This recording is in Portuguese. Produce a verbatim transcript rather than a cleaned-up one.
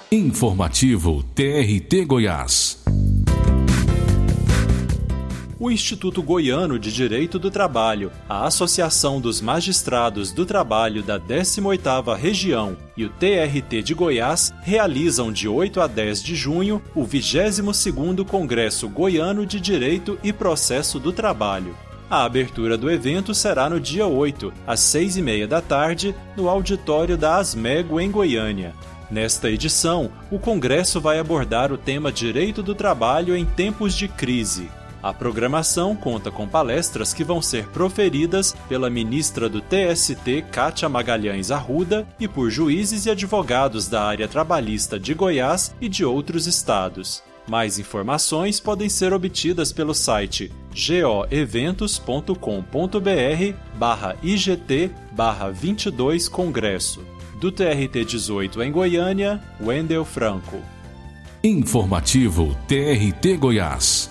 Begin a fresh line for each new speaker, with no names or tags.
Informativo T R T Goiás.
O Instituto Goiano de Direito do Trabalho, a Associação dos Magistrados do Trabalho da décima oitava Região e o T R T de Goiás realizam de oito a dez de junho o vigésimo segundo Congresso Goiano de Direito e Processo do Trabalho. A abertura do evento será no dia oito, às seis e meia da tarde, no auditório da Asmego, em Goiânia. Nesta edição, o Congresso vai abordar o tema Direito do Trabalho em tempos de crise. A programação conta com palestras que vão ser proferidas pela ministra do T S T, Kátia Magalhães Arruda, e por juízes e advogados da área trabalhista de Goiás e de outros estados. Mais informações podem ser obtidas pelo site goeventos.com.br barra IGT barra vinte e dois Congresso. Do T R T dezoito em Goiânia, Wendel Franco.
Informativo T R T Goiás.